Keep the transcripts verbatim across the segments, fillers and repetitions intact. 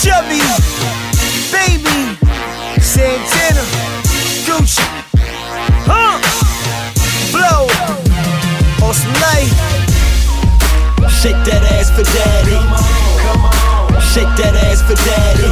Chubby, Baby, Santana, Gucci, huh? Blow, Awesome Life. Shake that ass for daddy. Shake that ass for daddy.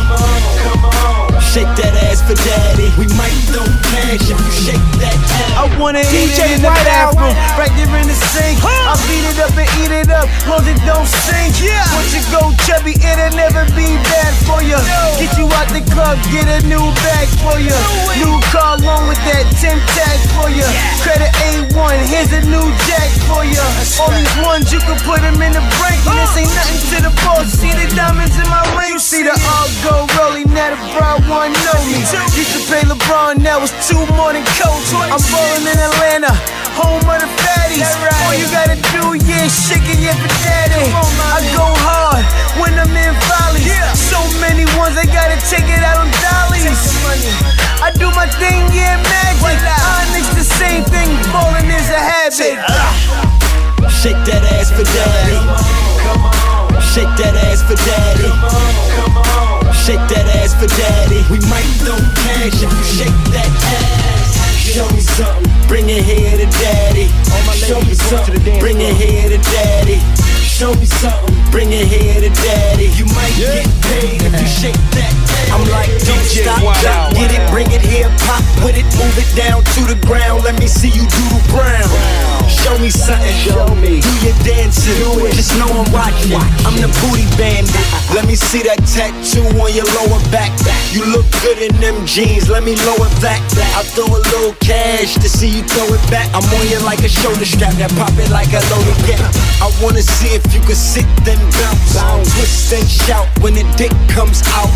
Shake that ass for daddy. We might throw cash if you shake that ass. I wanna eat it in the bathroom, right there in the sink. I beat it up and eat it up, long as it don't sink. Once you go chubby, it'll never be bad for you. Get you out the club, get a new bag for you. New car along with that Tim tag for you. Credit A one, here's a new jack for you. All these ones you can put them in the break, and this ain't nothing to the boss. See the diamonds in my ring, see the all gold rolling. Now the broad one know me. Used to pay LeBron, now it's two morning coats. I'm ballin' in Atlanta, home of the fatties. All you gotta do, yeah, shake it, yeah, for daddy. I go hard when I'm in follies. So many ones, I gotta take it out on dollies. I do my thing, yeah, magic. Onyx, the same thing, ballin' is a habit. Shake that ass for daddy. Shake that ass for daddy. Shake that ass for daddy. We might throw cash if you shake that ass. Show me something, bring it here to daddy. Show me something, bring it here to daddy. Show me something, bring it here to daddy. You might get paid if you shake that ass. I'm like, don't stop, drop, get it, bring it here, pop with it, move it down to the ground. Let me see you do the brown. Show me something, show me. Do your dancing, do it. Just know I'm watching. I'm the booty bandit. Let me see that tattoo on your lower back. You look good in them jeans. Let me lower that. I throw a little cash to see you throw it back. I'm on you like a shoulder strap that pop it like a loaded gap. I wanna see if you can sit then bounce, twist and shout when the dick comes out.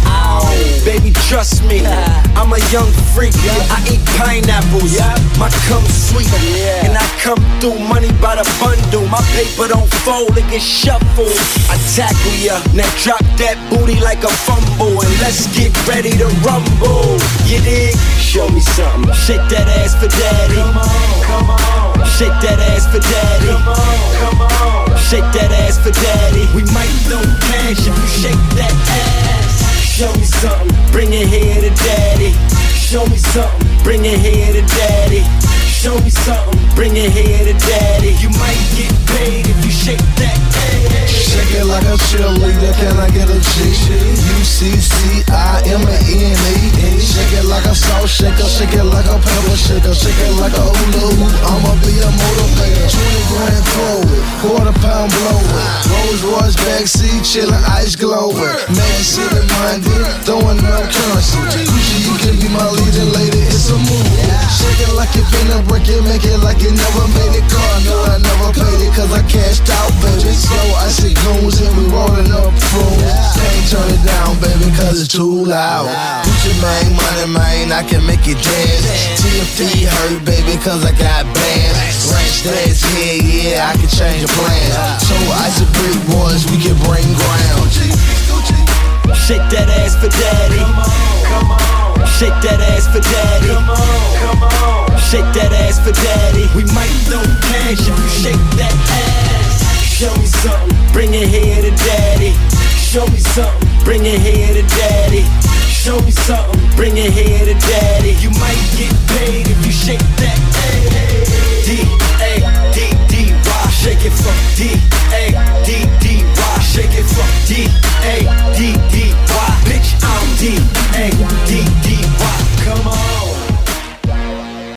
Baby, trust me, I'm a young freak. I eat pineapples. My cum sweet, and I come through money by the bundle. My paper don't fold, it gets shuffled. I tackle ya, now drop that booty like a fumble, and let's get ready to rumble. You dig? Show me something. Shake that ass for daddy. Come on, come on. Shake that ass for daddy. Come on, come on. Shake that ass for daddy. We might throw cash if you shake that ass. Show me something, bring it here to daddy. Show me something, bring it here to daddy. Show me something, bring it here to daddy. You might get paid if you shake that ass. Shake it like a cheerleader, can I get a G? U C C I M A N E. Shake it like a salt shaker, shake it like a pepper shaker, shake it like a hula hoop. I'ma be a motivator. Twenty grand forward, quarter pound blower. Rolls Royce backseat, chillin', ice glowing. Man City minded, throwing up currency. Gucci, you can be my leading lady, it's a move. Shake it like you finna break it, make it like you never made it. Car, no, I never paid it, cause I cashed out, baby. Slow icy goons and we rollin' up prunes. Can't turn it down, baby, cause it's too loud. Gucci Mane, money man, I can make it dance. T F T hurt, baby, cause I got bands. Ranch that's here, yeah, I can change the plan. So icy brick boys, we can bring ground. Shake that ass for daddy. Come on, come on. Shake that ass for daddy. Come on, come on. Shake that ass for daddy. We might throw cash if you shake that ass. Show me something, bring it here to daddy. Show me something, bring it here to daddy. Show me something, bring it here to daddy. You might get paid if you shake that ass. D A D D Y, shake it for D A D D Y, shake it for D A D D Y. Bitch, I'm D A D D Y.